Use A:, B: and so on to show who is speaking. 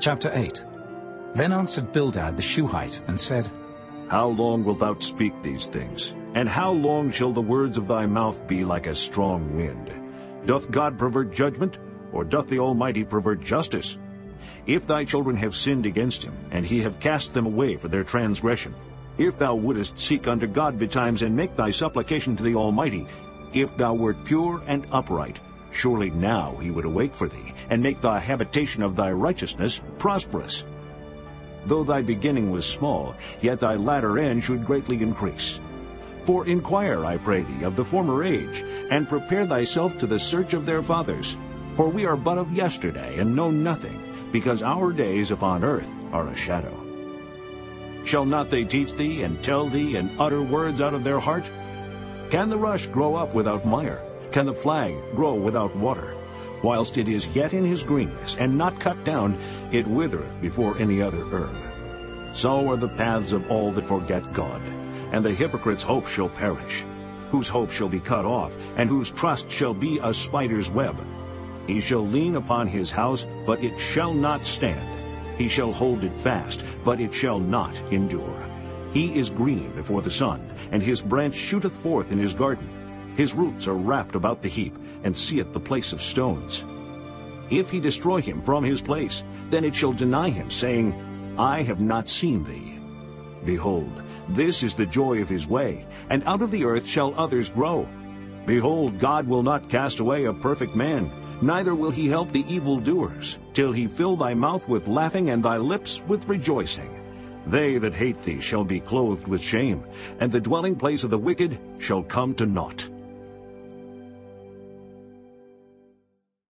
A: Chapter 8. Then answered Bildad the Shuhite, and said,
B: How long wilt thou speak these things? And how long shall the words of thy mouth be like a strong wind? Doth God pervert judgment, or doth the Almighty pervert justice? If thy children have sinned against him, and he have cast them away for their transgression, if thou wouldest seek unto God betimes, and make thy supplication to the Almighty, if thou wert pure and upright, surely now he would awake for thee, and make the habitation of thy righteousness prosperous. Though thy beginning was small, yet thy latter end should greatly increase. For inquire, I pray thee, of the former age, and prepare thyself to the search of their fathers. For we are but of yesterday, and know nothing, because our days upon earth are a shadow. Shall not they teach thee, and tell thee, and utter words out of their heart? Can the rush grow up without mire? Can the flag grow without water? Whilst it is yet in his greenness, and not cut down, it withereth before any other herb. So are the paths of all that forget God, and the hypocrite's hope shall perish, whose hope shall be cut off, and whose trust shall be a spider's web. He shall lean upon his house, but it shall not stand. He shall hold it fast, but it shall not endure. He is green before the sun, and his branch shooteth forth in his garden. His roots are wrapped about the heap, and seeth the place of stones. If he destroy him from his place, then it shall deny him, saying, I have not seen thee. Behold, this is the joy of his way, and out of the earth shall others grow. Behold, God will not cast away a perfect man, neither will he help the evildoers, till he fill thy mouth with laughing, and thy lips with rejoicing. They that hate thee shall be clothed with shame, and the dwelling place of the wicked shall come to naught.